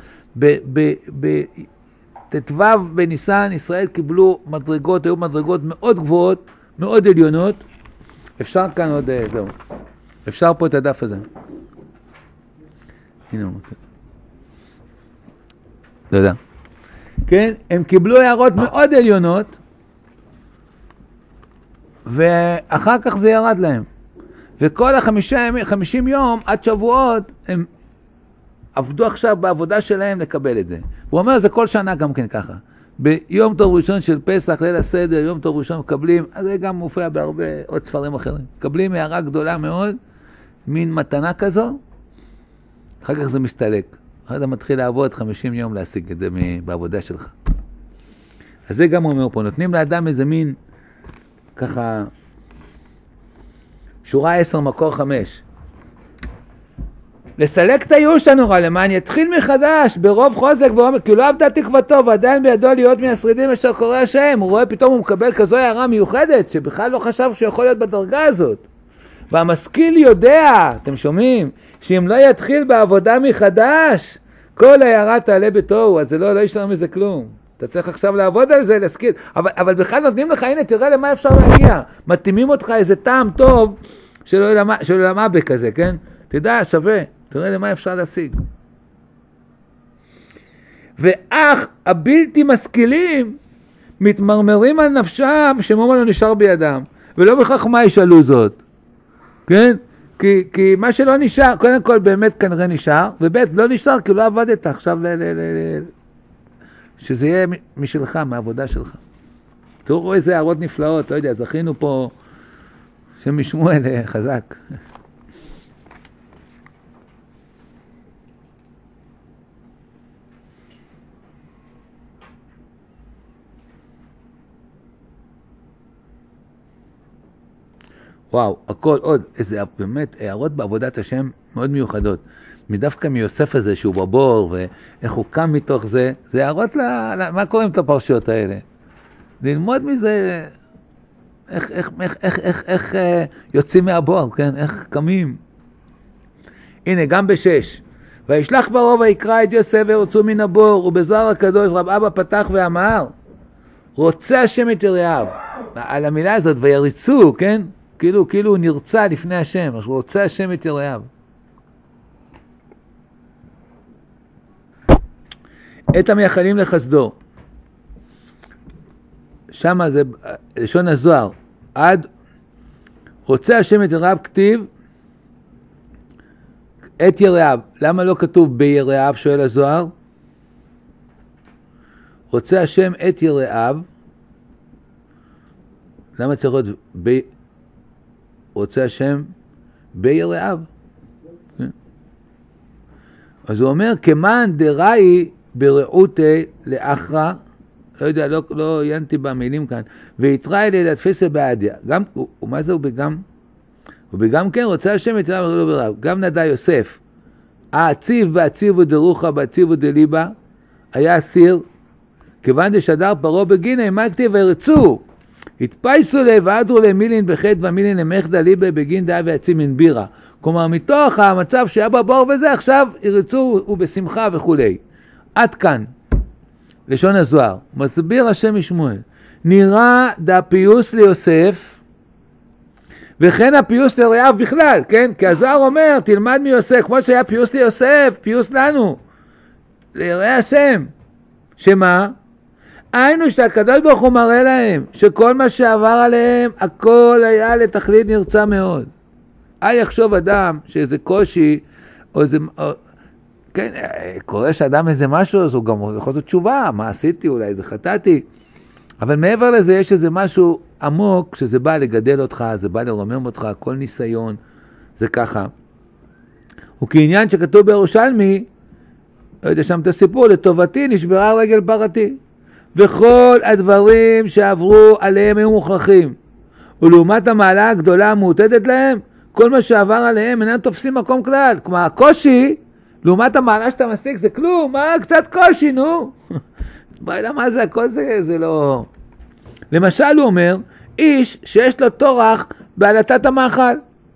בתתוו בניסן ישראל קיבלו מדרגות, היו מדרגות מאוד גבוהות, מאוד עליונות. אפשר כאן עוד, זהו. אפשר פה את הדף הזה. הנה הוא מוצא. תודה. כן, הם קיבלו הערות מאוד עליונות, ואחר כך זה ירד להם. וכל 50 יום עד שבועות הם עבדו עכשיו בעבודה שלהם לקבל את זה. הוא אומר זה כל שנה גם כן ככה. ביום טוב ראשון של פסח, ליל הסדר, יום טוב ראשון מקבלים, אז זה גם מופיע בהרבה עוד ספרים אחרים. מקבלים הערה גדולה מאוד, מין מתנה כזו, אחר כך זה מסתלק. אחר כך מתחיל לעבוד 50 יום להשיג את זה בעבודה שלך. אז זה גם אומר פה, נותנים לאדם איזה מין, ככה, שורה 10 מקור 5. לסלק את הייאוש הנורא, למען יתחיל מחדש ברוב חוזק ואומץ, כי הוא לא עבדה תקוותו ועדיין בידו להיות מהשרידים אשר קורא השם. הוא רואה פתאום הוא מקבל כזו הערה מיוחדת שבכלל לא חשב שהוא יכול להיות בדרגה הזאת. והמשכיל יודע, אתם שומעים, שאם לא יתחיל בעבודה מחדש, כל הערה תעלה בתוהו, אז זה לא ישתנה מזה כלום. אתה צריך עכשיו לעבוד על זה, להשכיל. אבל בכלל נותנים לך, הנה תראה למה אפשר להגיע. מתאימים אותך איזה טעם טוב של עולמה בכזה, כן? תדע, שווה. תראה למה אפשר להשיג. ואך הבלתי משכילים מתמרמרים על נפשם שמומה לא נשאר בידם. ולא בחכמה ישאלו זאת. כן? כי מה שלא נשאר, קודם כל באמת כנראה נשאר, ובית לא נשאר כי לא עבדת עכשיו שזה יהיה משלך, מהעבודה שלך. תראו איזה הערות נפלאות, לא יודע, זכינו פה שמשמואל חזק. וואו, הכל עוד, איזה באמת הערות בעבודת השם מאוד מיוחדות. מדווקא מיוסף הזה שהוא בבור, ואיך הוא קם מתוך זה, זה הערות מה קוראים את הפרשיות האלה? ללמוד מזה, איך יוצאים מהבור, כן? איך קמים. הנה, גם ב6. וישלח ברוב ויקרא את יוסף וירצו מן הבור, ובזוהר הקדוש רב אבא פתח ואמר, רוצה השם את יראיו. על המילה הזאת, ויריצו, כן? כאילו הוא נרצה לפני השם, אז הוא רוצה השם את יראיו. את המייחלים לחסדו. שמה זה לשון הזוהר. עד רוצה השם את יראיו כתיב את יראיו. למה לא כתוב ביראיו, שואל הזוהר? רוצה השם את יראיו. למה צריך להיות רוצה השם ביראיו? אז הוא אומר, כמן דראי ברעותי לאחרא, לא יודע, לא עיינתי במילים כאן, ויתראי ליד תפסה בעדיה. גם, ומה זה הוא בגם? ובגם כן רוצה השם את יראיו ולא ברעיו. גם נדע יוסף, העציב בעציבו דרוחה בעציבו דליבה, היה אסיר, כיוון דשדר פרעה בגינה, מה כתיב וירצו, התפייסו לב ועדרו למילין בחטא ומילין למחדא ליבה בגין דעה ועצים מן בירה. כלומר, מתוך המצב שהיה בבור וזה, עכשיו ירצו ובשמחה וכו'. עד כאן, לשון הזוהר, מסביר השם משמואל, נראה דה פיוס ליוסף, וכן הפיוס לרעיו בכלל, כן? כי הזוהר אומר, תלמד מיוסף, כמו שהיה פיוס ליוסף, פיוס לנו, לרעי השם. שמה? היינו שהקדוש ברוך הוא מראה להם, שכל מה שעבר עליהם, הכל היה לתכלית נרצה מאוד. אל יחשוב אדם שאיזה קושי, או איזה, כן, קורה שאדם איזה משהו, אז הוא גם יכול לעשות תשובה, מה עשיתי, אולי איזה חטאתי. אבל מעבר לזה יש איזה משהו עמוק, שזה בא לגדל אותך, זה בא לרומם אותך, כל ניסיון, זה ככה. וכעניין שכתוב בירושלמי, לא יודע שם את הסיפור, לטובתי נשברה רגל פרתי. וכל הדברים שעברו עליהם היו מוכרחים. ולעומת המעלה הגדולה המעוטדת להם, כל מה שעבר עליהם אינם תופסים מקום כלל. כלומר, הקושי, לעומת המעלה שאתה משיג, זה כלום, מה? קצת קושי, נו. מה זה הכל זה לא... למשל הוא אומר, איש שיש לו תורח בעלתת המאכל.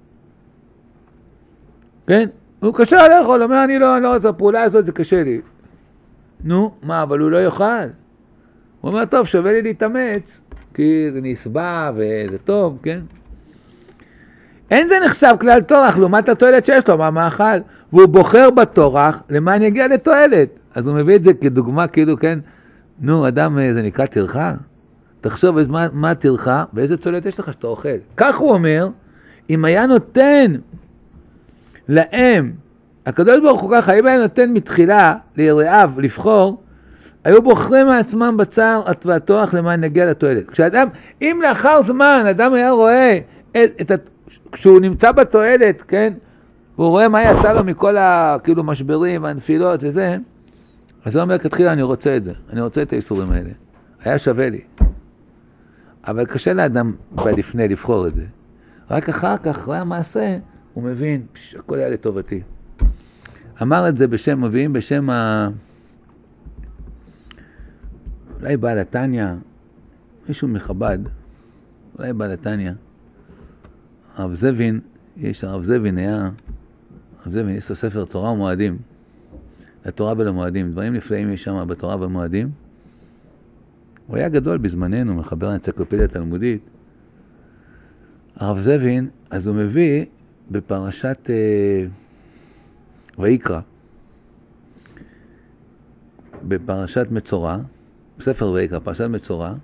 כן? הוא קשה לאכול, הוא אומר, אני לא רוצה, הפעולה הזאת זה קשה לי. נו, מה, אבל הוא לא יאכל. הוא אומר, טוב, שווה לי להתאמץ, כי זה נסבע וזה טוב, כן? אין זה נחשב כלל תורח, לעומת התועלת שיש לו, מה מאכל? והוא בוחר בתורח, למען יגיע לתועלת. אז הוא מביא את זה כדוגמה, כאילו, כן? נו, אדם, זה נקרא תרחה. תחשוב מה תרחה, ואיזה תועלת יש לך שאתה אוכל. כך הוא אומר, אם היה נותן להם, הקדוש ברוך הוא ככה, אם היה נותן מתחילה ליראיו לבחור, היו בוחרים מעצמם בצער והתורח למען נגיע לתועלת. כשאדם, אם לאחר זמן אדם היה רואה, כשהוא נמצא בתועלת, כן, והוא רואה מה יצא לו מכל כאילו משברים והנפילות וזה, אז הוא אומר, כתחילה אני רוצה את זה, אני רוצה את האיסורים האלה. היה שווה לי. אבל קשה לאדם בלפני לבחור את זה. רק אחר כך, אחרי המעשה, הוא מבין, הכל היה לטובתי. אמר את זה בשם, מביאים בשם אולי בעל התניא, מישהו מחב"ד, אולי בעל התניא, הרב זבין, הרב זבין יש לו ספר תורה ומועדים, לתורה ולמועדים, דברים נפלאים יש שם בתורה ומועדים. הוא היה גדול בזמננו, מחבר האנציקלופדיה התלמודית. הרב זבין, אז הוא מביא בפרשת ויקרא, בפרשת מצורע, בספר ויקרא, פרשת מצורע,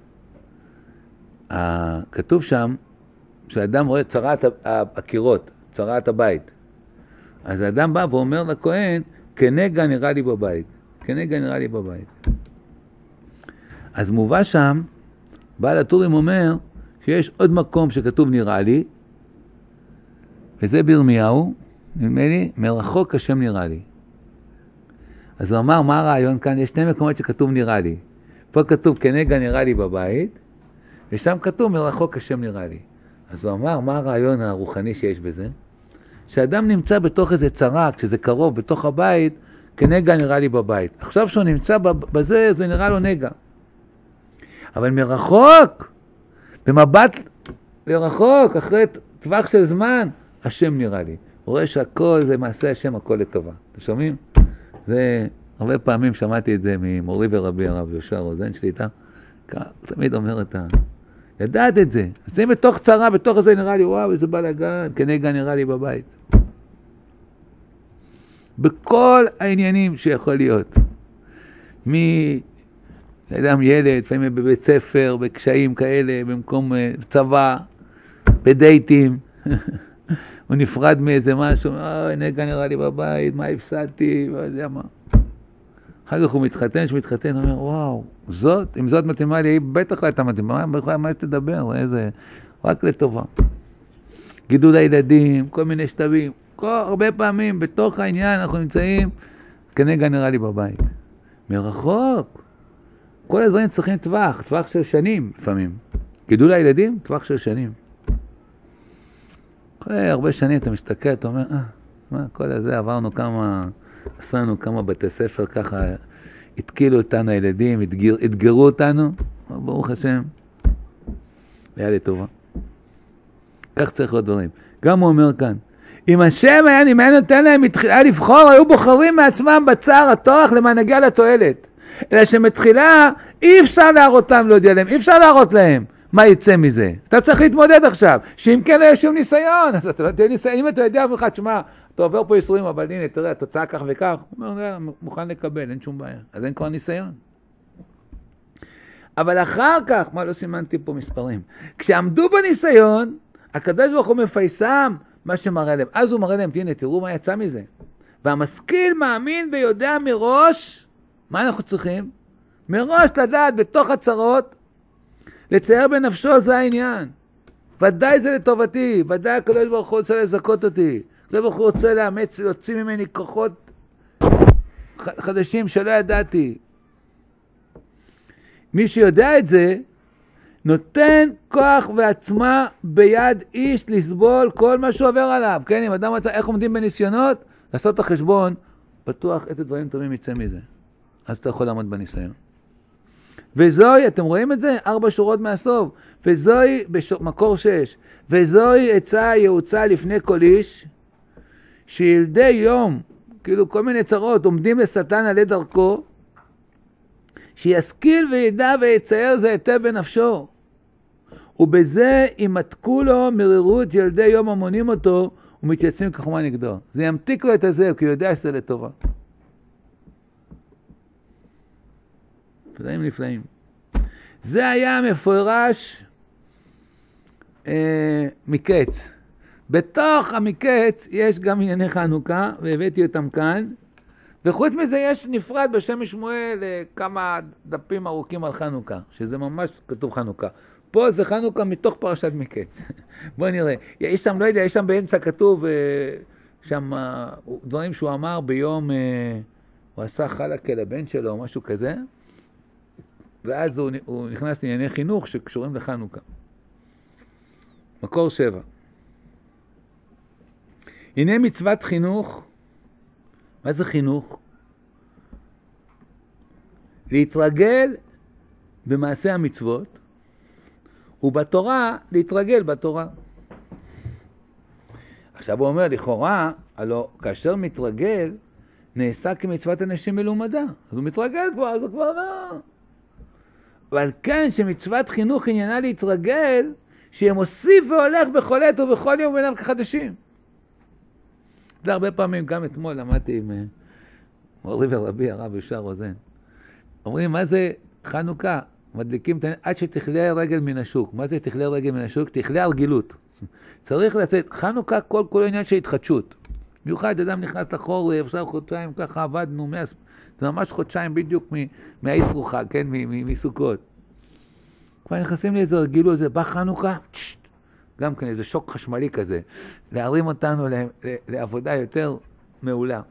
כתוב שם שהאדם רואה צרת הקירות, צרת הבית. אז האדם בא ואומר לכהן, כנגע נראה לי בבית, כנגע נראה לי בבית. אז מובא שם, בעל הטורים אומר שיש עוד מקום שכתוב נראה לי, וזה בירמיהו, נדמה לי, מרחוק השם נראה לי. אז הוא אמר, מה הרעיון כאן? יש שני מקומות שכתוב נראה לי. פה כתוב כנגע נראה לי בבית, ושם כתוב מרחוק השם נראה לי. אז הוא אמר, מה הרעיון הרוחני שיש בזה? שאדם נמצא בתוך איזה צרה, כשזה קרוב בתוך הבית, כנגע נראה לי בבית. עכשיו שהוא נמצא בזה, זה נראה לו נגע. אבל מרחוק, במבט לרחוק, אחרי טווח של זמן, השם נראה לי. הוא רואה שהכל זה מעשה השם, הכל לטובה. אתם שומעים? זה, הרבה פעמים שמעתי את זה ממורי ורבי הרב יהושע רוזן שליטה. תמיד אומר ידעת את זה. אז אם בתוך צרה, בתוך זה נראה לי, וואו, איזה בלגן, כנגע נראה לי בבית. בכל העניינים שיכול להיות. אדם ילד, לפעמים בבית ספר, בקשיים כאלה, במקום צבא, בדייטים, הוא נפרד מאיזה משהו, נגע נראה לי בבית, מה הפסדתי, לא יודע מה. אחר כך הוא מתחתן, הוא אומר, וואו, אם זאת מתאימה לי, היא בטח לא הייתה מתאימה, מה תדבר, רק לטובה. גידול הילדים, כל מיני שתבים, הרבה פעמים בתוך העניין אנחנו נמצאים, כנגע נראה לי בבית. מרחוק, כל הדברים צריכים טווח של שנים לפעמים. גידול הילדים, טווח של שנים. אחרי הרבה שנים אתה מסתכל, אתה אומר, מה, כל הזה עברנו עשינו כמה בתי ספר ככה, התקילו אותנו הילדים, התגרו אותנו, ברוך השם, היה לי טובה. כך צריך להיות דברים. גם הוא אומר כאן, אם השם היה נותן להם מתחילה לבחור, היו בוחרים מעצמם בצער הטורח למען נגיע לתועלת. אלא שמתחילה אי אפשר להראותם, לא יודע להם, אי אפשר להראות להם מה יצא מזה. אתה צריך להתמודד עכשיו, שאם כן לא יש שום ניסיון, אז אתה לא תהיה ניסיון, אם אתה יודע ממך, שמה, אתה עובר פה איסורים, אבל הנה, תראה, התוצאה כך וכך, הוא אומר, מוכן לקבל, אין שום בעיה, אז אין כבר ניסיון. אבל אחר כך, מה לא סימנתי פה מספרים, כשעמדו בניסיון, הקדוש ברוך הוא מפייסם מה שמראה להם, אז הוא מראה להם, תראו מה יצא מזה. והמשכיל מאמין ויודע מראש, מה אנחנו צריכים? מראש לדעת בתוך הצרות, לצייר בנפשו זה העניין. ודאי זה לטובתי, ודאי הקדוש ברוך הוא רוצה לזכות אותי. הקדוש ברוך הוא רוצה לאמץ, להוציא ממני כוחות חדשים שלא ידעתי. מי שיודע את זה, נותן כוח ועצמה ביד איש לסבול כל מה שעובר עליו. כן, אם אדם מצא איך עומדים בניסיונות, לעשות את החשבון, בטוח איזה דברים טובים יצא מזה. אז אתה יכול לעמוד בניסיון. וזוהי, אתם רואים את זה? 4 שורות מהסוף. וזוהי, מקור 6, וזוהי עצה יעוצה לפני כל איש, שילדי יום, כאילו כל מיני צרות, עומדים לשטן עלי דרכו, שישכיל וידע ויצייר זה היטב בנפשו. ובזה ימתקו לו מרירות ילדי יום המונים אותו, ומתייצבים כחומה נגדו. זה ימתיק לו את הזה, כי הוא יודע שזה לטובה. דברים נפלאים. זה היה מפורש מקץ. בתוך המקץ יש גם ענייני חנוכה, והבאתי אותם כאן, וחוץ מזה יש נפרד בשם שמואל כמה דפים ארוכים על חנוכה, שזה ממש כתוב חנוכה. פה זה חנוכה מתוך פרשת מקץ. בואו נראה. יש שם, לא יודע, יש שם באמצע כתוב, שם דברים שהוא אמר ביום, הוא עשה חלקה לבן שלו או משהו כזה, ואז הוא נכנס לענייני חינוך שקשורים לחנוכה. מקור 7. הנה מצוות חינוך. מה זה חינוך? להתרגל במעשה המצוות, ובתורה להתרגל בתורה. עכשיו הוא אומר, לכאורה, הלא כאשר מתרגל, נעשה כמצוות אנשים מלומדה. אז הוא מתרגל כבר, אז הוא כבר לא. אבל כן שמצוות חינוך עניינה להתרגל, שיהיה מוסיף והולך בכל עת ובכל יום ובינם כחדשים. זה הרבה פעמים, גם אתמול למדתי עם מורי ורבי, הרב ישר רוזן. אומרים, מה זה חנוכה? מדליקים עד שתכלה רגל מן השוק. מה זה תכלה רגל מן השוק? תכלה הרגילות. צריך לצאת, חנוכה כל עניין של התחדשות. מיוחד, אדם נכנס לחורף, עכשיו חודשיים ככה עבדנו, זה ממש חודשיים בדיוק מהאסרוחה, כן, מסוכות. כבר נכנסים לאיזה הרגילות, זה בא חנוכה, גם כן איזה שוק חשמלי כזה, להרים אותנו לעבודה יותר מעולה.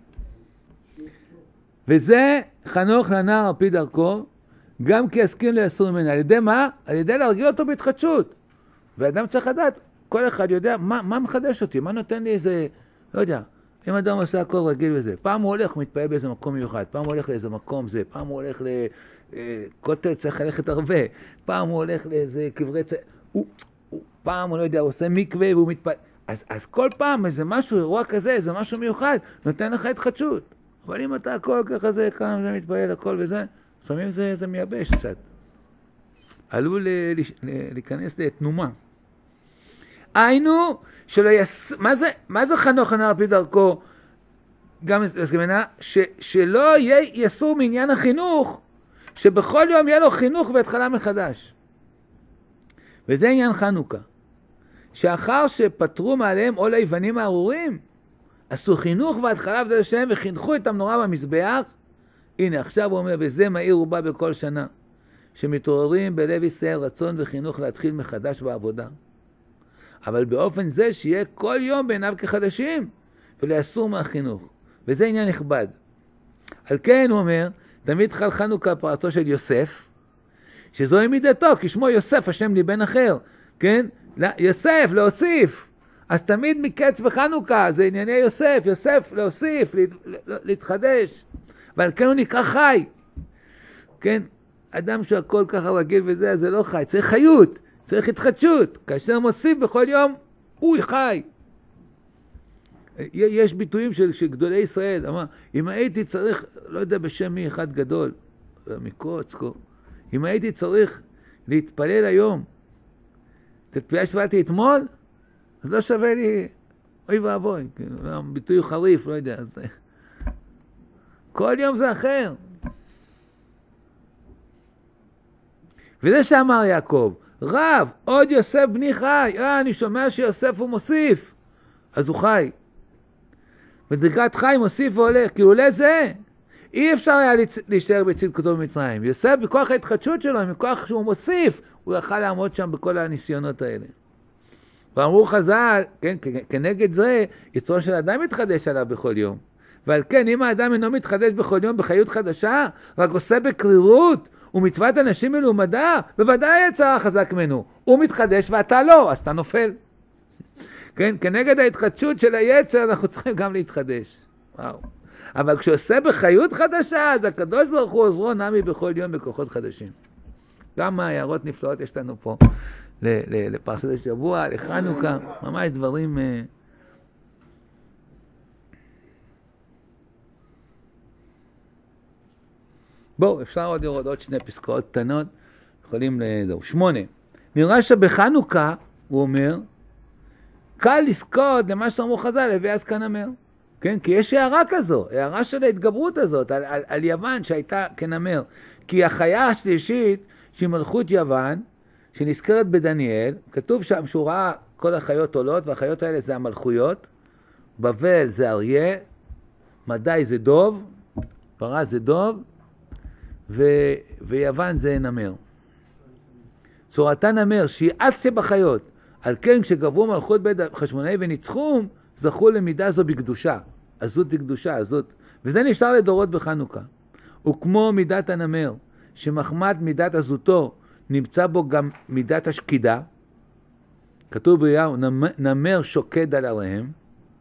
וזה חנוך לנער על פי דרכו, גם כי יסכים לאסור ממנה. על ידי מה? על ידי להרגיל אותו בהתחדשות. ואדם צריך לדעת, כל אחד יודע מה מחדש אותי, מה נותן לי איזה, לא יודע, אם אדם עושה הכל רגיל בזה, פעם הוא הולך, הוא מתפעל באיזה מקום מיוחד, פעם הוא הולך לאיזה מקום זה, פעם הוא הולך לכותל, צריך ללכת הרבה, פעם הוא הולך לאיזה קברי פעם הוא לא יודע, הוא עושה מקווה והוא מתפעל. אז כל פעם איזה משהו, אירוע כזה, איזה משהו מיוחד, נותן לך התחדשות. אבל אם אתה הכל ככה זה, כמה זה מתפעל, הכל וזה, לפעמים זה מייבש קצת. עלול להיכנס לתנומה. היינו, מה זה חנוך לנער על פי דרכו? גם שלא יהיה יסור מעניין החינוך, שבכל יום יהיה לו חינוך והתחלה מחדש. וזה עניין חנוכה. שאחר שפטרו מעליהם עול היוונים הארורים, עשו חינוך והתחלה עבודת השם וחינכו את המנורה במזבח. הנה עכשיו הוא אומר, וזה מאיר ובא בכל שנה, שמתעוררים בלב ישראל רצון וחינוך להתחיל מחדש בעבודה. אבל באופן זה שיהיה כל יום בעיניו כחדשים, ולאסור מהחינוך. וזה עניין נכבד. על כן הוא אומר, תמיד חל חנוכה פרעתו של יוסף, שזוהי מידתו, כי שמו יוסף, השם לי בן אחר, כן? יוסף, להוסיף. אז תמיד מקץ בחנוכה, זה ענייני יוסף, יוסף, להוסיף, להתחדש. ועל כן הוא נקרא חי. כן? אדם שהכל ככה רגיל וזה, זה לא חי. צריך חיות, צריך התחדשות. כאשר מוסיף בכל יום, הוא חי. יש ביטויים של גדולי ישראל. אמר, אם הייתי צריך, לא יודע בשם מי אחד גדול, מקוצקו, אם הייתי צריך להתפלל היום, את התפילה שפעלתי אתמול, אז לא שווה לי, אוי ואבוי, ביטוי חריף, לא יודע. כל יום זה אחר. וזה שאמר יעקב, רב, עוד יוסף בני חי, אני שומע שיוסף הוא מוסיף, אז הוא חי. מדרגת חי מוסיף והולך, כי הוא עולה זה. אי אפשר היה להישאר בצדקתו במצרים. יוסף בכוח ההתחדשות שלו, מכוח שהוא מוסיף, הוא יכל לעמוד שם בכל הניסיונות האלה. ואמרו חז"ל, כן, כנגד זה, יצרו של אדם מתחדש עליו בכל יום. ועל כן, אם האדם אינו מתחדש בכל יום בחיות חדשה, רק עושה בקרירות, ומצוות אנשים מלומדה, בוודאי יצר החזק ממנו. הוא מתחדש ואתה לא, אז אתה נופל. כן, כנגד ההתחדשות של היצר, אנחנו צריכים גם להתחדש. וואו. אבל כשעושה בחיות חדשה, אז הקדוש ברוך הוא עוזרו נמי בכל יום בכוחות חדשים. כמה הערות נפלאות יש לנו פה לפרשת השבוע, לחנוכה, ממש דברים... בואו, אפשר עוד לראות עוד שני פסקאות קטנות, יכולים לזהו. 8. נראה שבחנוכה, הוא אומר, קל לזכות למה שאמרו חז"ל, לוי אז כנמר. כן, כי יש הערה כזו, הערה של ההתגברות הזאת, על יוון שהייתה כנמר. כי החיה השלישית, שהיא מלכות יוון, שנזכרת בדניאל, כתוב שם שהוא ראה כל החיות עולות, והחיות האלה זה המלכויות, בבל זה אריה, מדי זה דוב, פרה זה דוב, ויוון זה נמר. צורתה נמר, שהיא אץ שבחיות, על כן כשגברו מלכות בית חשמונאי וניצחום, זכו למידה זו בקדושה. עזות לקדושה, עזות. וזה נשאר לדורות בחנוכה. וכמו מידת הנמר, שמחמת מידת עזותו, נמצא בו גם מידת השקידה. כתוב ביהו, נמר שוקד על עריהם.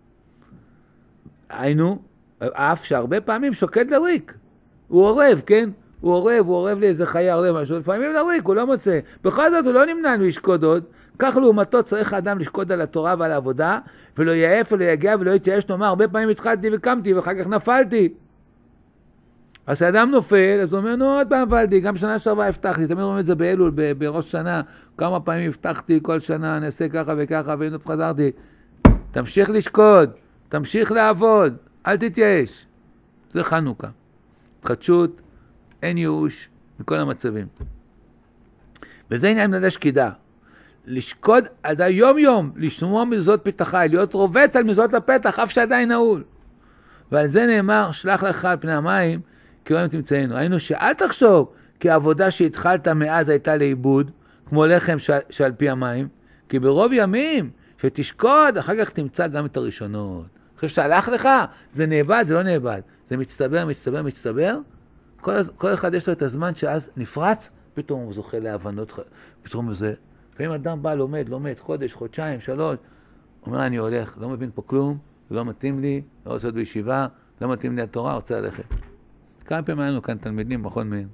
היינו, אף שהרבה פעמים שוקד לריק. הוא עורב, כן? הוא עורב לאיזה חיה, עורב משהו. לפעמים לריק, הוא לא מוצא. בכל זאת הוא לא נמנע לשקוד עוד. כך לעומתו צריך האדם לשקוד על התורה ועל העבודה, ולא יעף ולא יגיע ולא יתייאש, נאמר, הרבה פעמים התחלתי וקמתי ואחר כך נפלתי. אז כשאדם נופל, אז הוא אומר, נו, עוד פעם נפלתי, גם שנה שעברה הבטחתי, תמיד אומרים את זה באלול, בראש שנה, כמה פעמים הבטחתי כל שנה, נעשה ככה וככה, והנה חזרתי. תמשיך לשקוד, תמשיך לעבוד, אל תתייאש. זה חנוכה. התחדשות, אין ייאוש מכל המצבים. וזה עניין מנהל השקידה. לשקוד עד היום יום, לשמוע מזוזות פתחי, להיות רובץ על מזוזות לפתח, אף שעדיין נעול. ועל זה נאמר, שלח לך על פני המים, כי היום תמצאנו. היינו שאל תחשוב, כי העבודה שהתחלת מאז הייתה לאיבוד, כמו לחם שעל פי המים, כי ברוב ימים שתשקוד, אחר כך תמצא גם את הראשונות. אני חושב שהלך לך, זה נאבד, זה לא נאבד. זה מצטבר, מצטבר, מצטבר. כל אחד יש לו את הזמן שאז נפרץ, פתאום הוא זוכה להבנות, פתאום זה... לפעמים אדם בא, לומד, חודש, חודשיים, 3, אומר, אני הולך, לא מבין פה כלום, לא מתאים לי, לא רוצה להיות בישיבה, לא מתאים לי התורה, רוצה ללכת. כמה פעמים היינו כאן תלמידים, נכון מהם.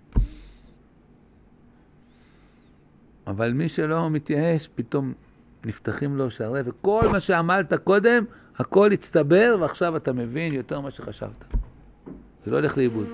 אבל מי שלא מתייאש, פתאום נפתחים לו שערי, וכל מה שעמלת קודם, הכל הצטבר, ועכשיו אתה מבין יותר מה שחשבת. זה לא הולך לאיבוד.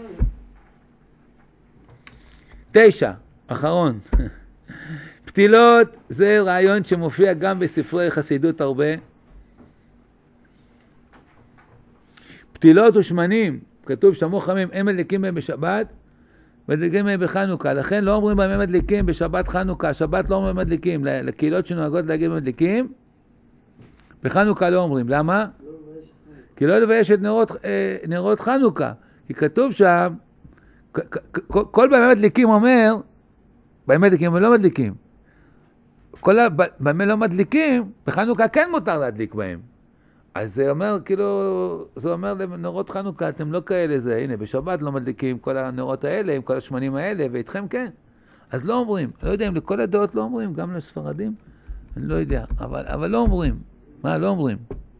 9, אחרון. פתילות זה רעיון שמופיע גם בספרי חסידות הרבה. פתילות ושמנים, כתוב שמור חמים, הם מדליקים בהם בשבת, מדליקים בהם בחנוכה, לכן לא אומרים בהם הם מדליקים בשבת חנוכה, שבת לא אומרים מדליקים, לקהילות שנוהגות להגיד מדליקים, בחנוכה לא אומרים, למה? כי לא לבייש את נרות חנוכה, כי כתוב שם, כל בהם מדליקים אומר, בהם מדליקים ולא מדליקים, כל בהם לא מדליקים, בחנוכה כן מותר להדליק בהם. אז זה אומר, כאילו, זה אומר לנרות חנוכה, אתם לא כאלה זה, הנה, בשבת לא מדליקים כל הנרות האלה, עם כל השמנים האלה, ואיתכם כן. אז לא אומרים, לא יודע אם לכל הדעות לא אומרים, גם לספרדים, אני לא יודע, אבל לא אומרים. מה, לא אומרים?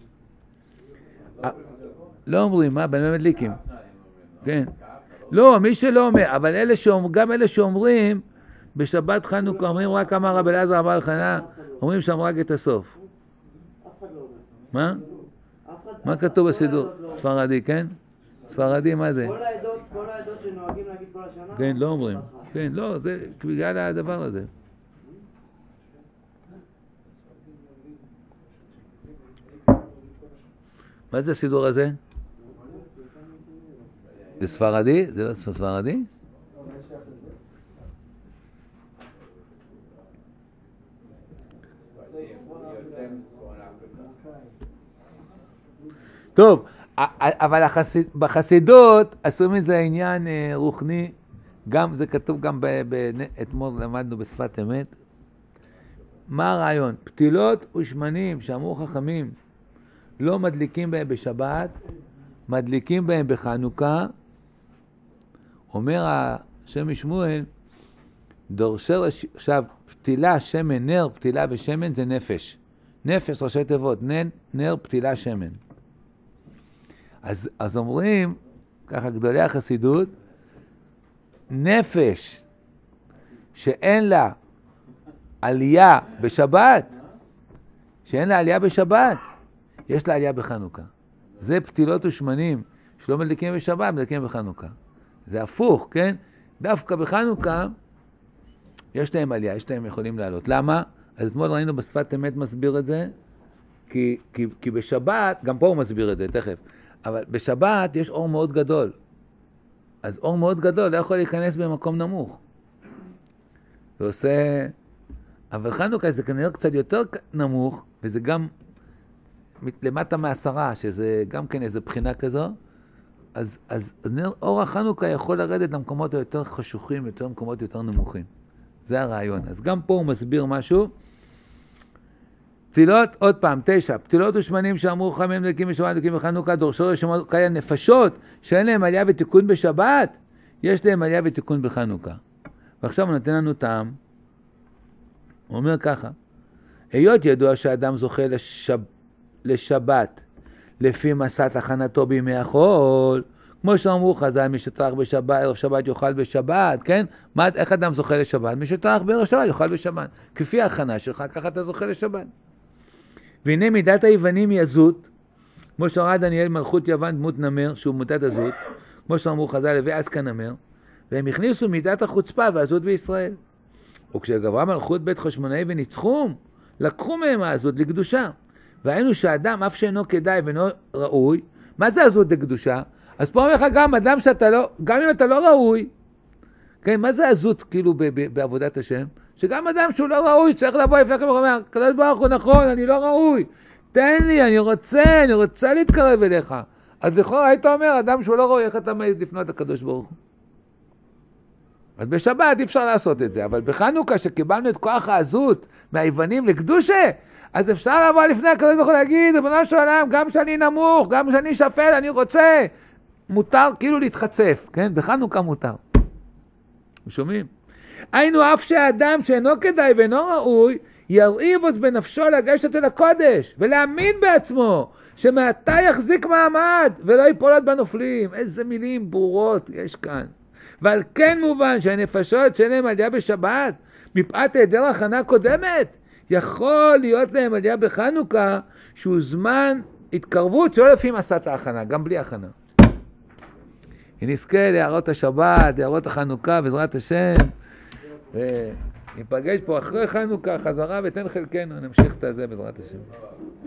לא אומרים, מה, במה מדליקים? כן. לא, מי שלא אומר, אבל גם אלה שאומרים, בשבת חנוכה אומרים רק אמר רבי אלעזר אמר אלחנן, אומרים שם רק את הסוף. מה? מה כתוב בסידור? ספרדי, כן? ספרדי, מה זה? כל העדות שנוהגים להגיד כל השנה? כן, לא אומרים. כן, לא, זה בגלל הדבר הזה. מה זה הסידור הזה? זה ספרדי? זה לא ספרדי? טוב, אבל בחסידות עשו מזה עניין רוחני, גם זה כתוב גם אתמול למדנו בשפת אמת. מה הרעיון? פתילות ושמנים שאמרו חכמים לא מדליקים בהם בשבת, מדליקים בהם בחנוכה. אומר השם משמואל, דורשר, עכשיו פתילה, שמן, נר, פתילה ושמן זה נפש. נפש ראשי תיבות, נר, פתילה, שמן. אז אומרים, ככה גדולי החסידות, נפש שאין לה עלייה בשבת, שאין לה עלייה בשבת, יש לה עלייה בחנוכה. זה פתילות ושמנים שלא מדליקים בשבת, מדליקים בחנוכה. זה הפוך, כן? דווקא בחנוכה יש להם עלייה, יש להם יכולים לעלות. למה? אז אתמול ראינו בשפת אמת מסביר את זה, כי בשבת, גם פה הוא מסביר את זה, תכף. אבל בשבת יש אור מאוד גדול. אז אור מאוד גדול לא יכול להיכנס במקום נמוך. זה עושה... אבל חנוכה זה כנראה קצת יותר נמוך, וזה גם למטה מ10, שזה גם כן איזו בחינה כזו. אז אור החנוכה יכול לרדת למקומות היותר חשוכים, יותר מקומות יותר נמוכים. זה הרעיון. אז גם פה הוא מסביר משהו. פתילות, עוד פעם, 9. פתילות ושמנים שאמרו חכמים מדליקים בשבת, מדליקים בחנוכה, דורשות רשימות כאלה נפשות שאין להם עלייה ותיקון בשבת, יש להם עלייה ותיקון בחנוכה. ועכשיו הוא נותן לנו טעם. הוא אומר ככה, היות ידוע שהאדם זוכה לשבת לפי מסעת הכנתו בימי החול, כמו שאמרו חז"ל, מי שטרח בשבת, ערב שבת יאכל בשבת, כן? איך אדם זוכה לשבת? מי שטרח בערב שבת יאכל בשבת. כפי ההכנה שלך, ככה אתה זוכה לשבת. והנה מידת היוונים היא הזות, כמו שראה דניאל מלכות יוון דמות נמר, שהוא מידת הזות, כמו שאמרו חז"ל, הווי עסקה נמר, והם הכניסו מידת החוצפה והזות בישראל. וכשגברה מלכות בית חשמונאי וניצחום, לקחו מהם הזות לקדושה. והיינו שהאדם, אף שאינו כדאי ואינו ראוי, מה זה הזות לקדושה? אז פה אומר לך גם אדם שאתה לא, גם אם אתה לא ראוי, כן, מה זה הזות כאילו בעבודת השם? שגם אדם שהוא לא ראוי, צריך לבוא לפני כמה אומר, קדוש ברוך הוא נכון, אני לא ראוי, תן לי, אני רוצה להתקרב אליך. אז לכאורה היית אומר, אדם שהוא לא ראוי, איך אתה מעז לפנות לקדוש ברוך הוא? אז בשבת אי אפשר לעשות את זה, אבל בחנוכה שקיבלנו את כוח העזות מהיוונים לקדושה, אז אפשר לבוא לפני הקדוש ברוך הוא להגיד, ריבונו של עולם, גם שאני נמוך, גם שאני שפל, אני רוצה. מותר כאילו להתחצף, כן? בחנוכה מותר. שומעים? היינו אף שהאדם שאינו כדאי ואינו ראוי, ירעיב אז בנפשו לגשת אל הקודש, ולהאמין בעצמו, שמעתה יחזיק מעמד, ולא ייפול עוד בנופלים. איזה מילים ברורות יש כאן. ועל כן מובן שהנפשות שאין להם עלייה בשבת, מפאת היעדר הכנה קודמת, יכול להיות להם עלייה בחנוכה, שהוא זמן התקרבות שלא לפי מסעת ההכנה, גם בלי הכנה. נזכה להראות השבת, להראות החנוכה, בעזרת השם, וניפגש פה אחרי חנוכה, חזרה ותן חלקנו, נמשיך את זה בעזרת השם.